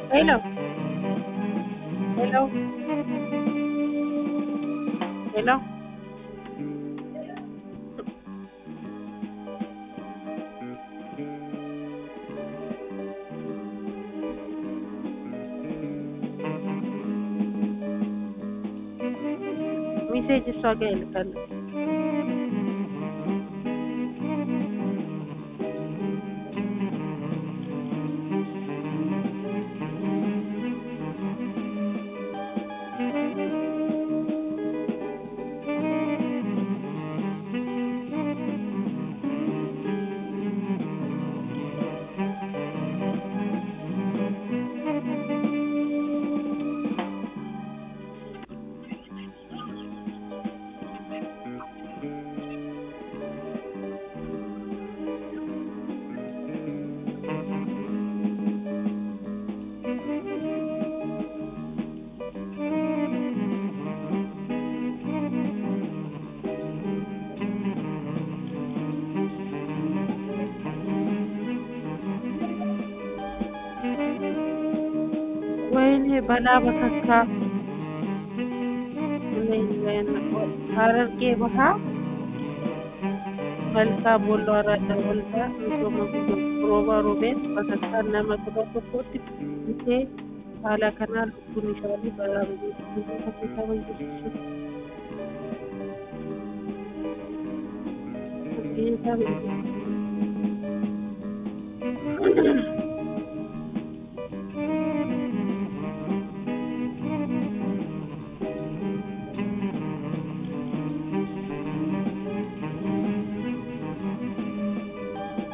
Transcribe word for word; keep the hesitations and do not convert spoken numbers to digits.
Hello, hello, hello. Message struggle kan. ወይኔ በላ በከካ ለይለን ሐረርጌ ባሃ መልካ ቦሎ አራዳ ወልዳ ሶሞ ሮባ ሮቤን በከካ ነመክሮ ኮት ይቴ ሐላ ከናል ቱኒሻሊ በራም ብዙ ከፈታ ወይስ ጌታ